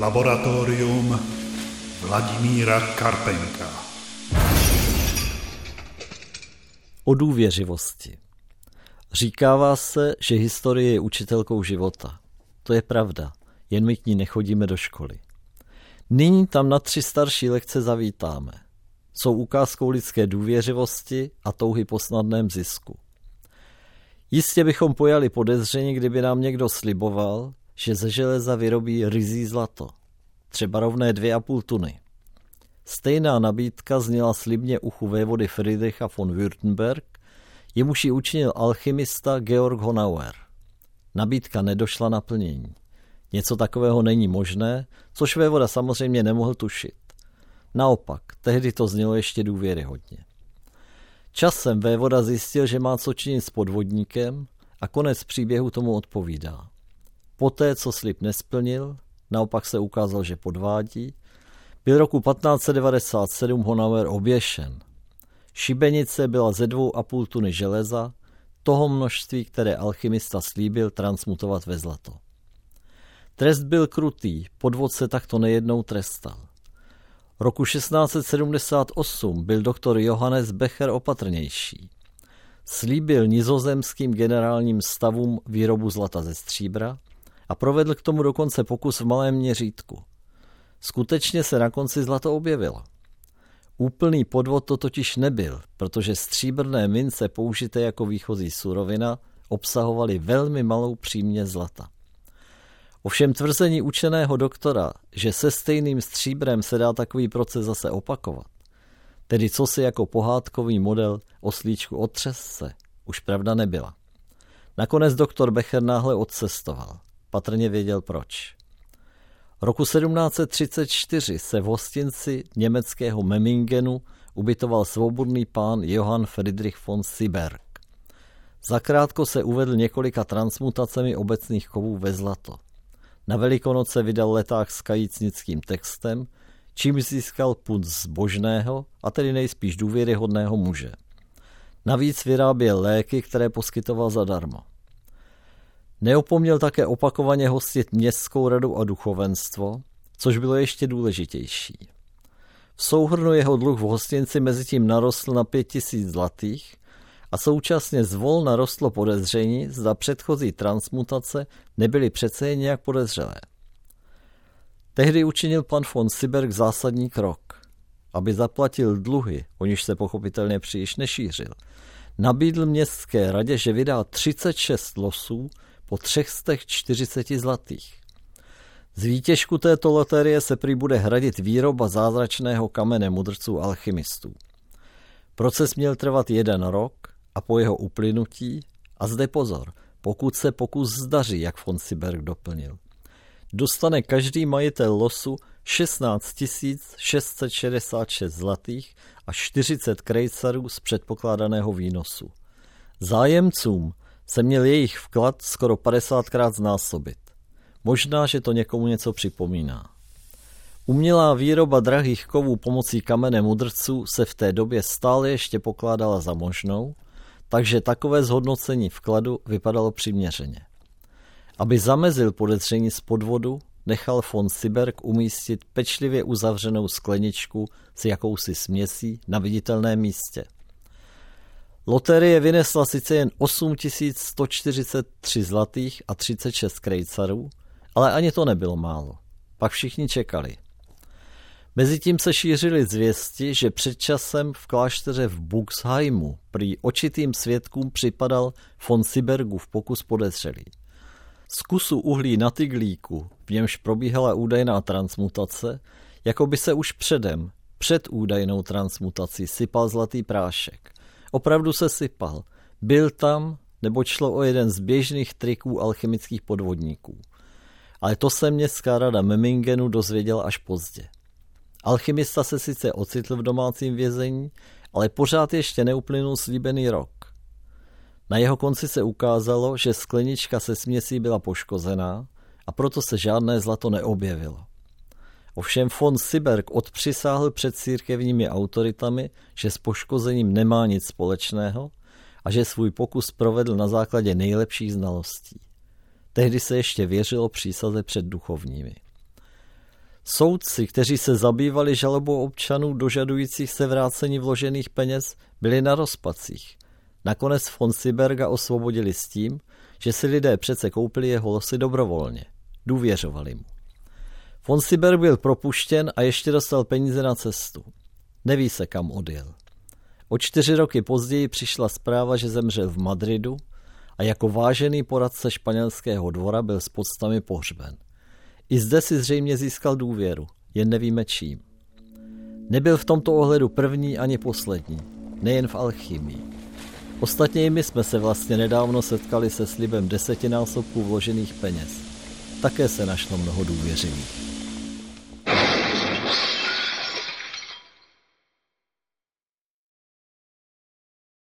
Laboratorium Vladimíra Karpenka. O důvěřivosti. Říkává se, že historie je učitelkou života. To je pravda, jen my k ní nechodíme do školy. Nyní tam na 3 starší lekce zavítáme. Jsou ukázkou lidské důvěřivosti a touhy po snadném zisku. Jistě bychom pojali podezření, kdyby nám někdo sliboval, že ze železa vyrobí ryzí zlato, třeba rovné 2,5 tuny. Stejná nabídka zněla slibně uchu vévody Friedricha von Württemberg, jemuž ji učinil alchymista Georg Honauer. Nabídka nedošla na plnění. Něco takového není možné, což vévoda samozřejmě nemohl tušit. Naopak, tehdy to znělo ještě důvěryhodně. Časem vévoda zjistil, že má co činit s podvodníkem a konec příběhu tomu odpovídá. Poté, co slib nesplnil, naopak se ukázal, že podvádí, byl roku 1597 Honauer oběšen. Šibenice byla ze 2,5 tuny železa, toho množství, které alchymista slíbil transmutovat ve zlato. Trest byl krutý, podvod se takto nejednou trestal. Roku 1678 byl doktor Johannes Becher opatrnější. Slíbil nizozemským generálním stavům výrobu zlata ze stříbra a provedl k tomu dokonce pokus v malém měřítku. Skutečně se na konci zlato objevilo. Úplný podvod to totiž nebyl, protože stříbrné mince použité jako výchozí surovina obsahovaly velmi malou příměs zlata. Ovšem tvrzení učeného doktora, že se stejným stříbrem se dá takový proces zase opakovat, tedy co si jako pohádkový model oslíčku otřesce, už pravda nebyla. Nakonec doktor Becher náhle odcestoval. Patrně věděl proč. Roku 1734 se v hostinci německého Memmingenu ubytoval svobodný pán Johann Friedrich von Syberg. Zakrátko se uvedl několika transmutacemi obecných kovů ve zlato. Na Velikonoce vydal leták s kajícnickým textem, čímž získal punt zbožného a tedy nejspíš důvěryhodného muže. Navíc vyráběl léky, které poskytoval zadarmo. Neopomněl také opakovaně hostit městskou radu a duchovenstvo, což bylo ještě důležitější. V souhrnu jeho dluh v hostinci mezitím narostl na 5000 zlatých a současně zvolna rostlo podezření, zda předchozí transmutace nebyly přece jen nějak podezřelé. Tehdy učinil pan von Syberg zásadní krok. Aby zaplatil dluhy, o niž se pochopitelně příliš nešířil, nabídl městské radě, že vydá 36 losů po 340 zlatých. Z výtěžku této loterie se prý bude hradit výroba zázračného kamene mudrců alchymistů. Proces měl trvat 1 rok a po jeho uplynutí, a zde pozor, pokud se pokus zdaří, jak von Syberg doplnil, dostane každý majitel losu 16 666 zlatých a 40 krejcarů z předpokládaného výnosu. Zájemcům se měl jejich vklad skoro 50krát znásobit. Možná, že to někomu něco připomíná. Umělá výroba drahých kovů pomocí kamene mudrců se v té době stále ještě pokládala za možnou, takže takové zhodnocení vkladu vypadalo přiměřeně. Aby zamezil podezření z podvodu, nechal von Syberg umístit pečlivě uzavřenou skleničku s jakousi směsí na viditelném místě. Loterie vynesla sice jen 8143 zlatých a 36 krejcarů, ale ani to nebylo málo. Pak všichni čekali. Mezitím se šířily zvěsti, že před časem v klášteře v Buxheimu prý očitým svědkům připadal von Sybergův pokus podezřelý. Z kusu uhlí na tyglíku, v němž probíhala údajná transmutace, jako by se už před údajnou transmutací sypal zlatý prášek. Opravdu se sypal. Byl tam, neboť šlo o jeden z běžných triků alchemických podvodníků. Ale to se městská rada Memmingenu dozvěděla až pozdě. Alchymista se sice ocitl v domácím vězení, ale pořád ještě neuplynul slíbený rok. Na jeho konci se ukázalo, že sklenička se směsí byla poškozená a proto se žádné zlato neobjevilo. Ovšem von Syberg odpřisáhl před církevními autoritami, že s poškozením nemá nic společného a že svůj pokus provedl na základě nejlepších znalostí. Tehdy se ještě věřilo přísaze před duchovními. Soudci, kteří se zabývali žalobou občanů dožadujících se vrácení vložených peněz, byli na rozpacích. Nakonec von Syberga osvobodili s tím, že si lidé přece koupili jeho losy dobrovolně. Důvěřovali mu. Von Syberg byl propuštěn a ještě dostal peníze na cestu. Neví se, kam odjel. O 4 roky později přišla zpráva, že zemřel v Madridu a jako vážený poradce španělského dvora byl s poctami pohřben. I zde si zřejmě získal důvěru, jen nevíme čím. Nebyl v tomto ohledu první ani poslední, nejen v alchymii. Ostatně i my jsme se vlastně nedávno setkali se slibem 10násobků vložených peněz. Také se našlo mnoho důvěřivých.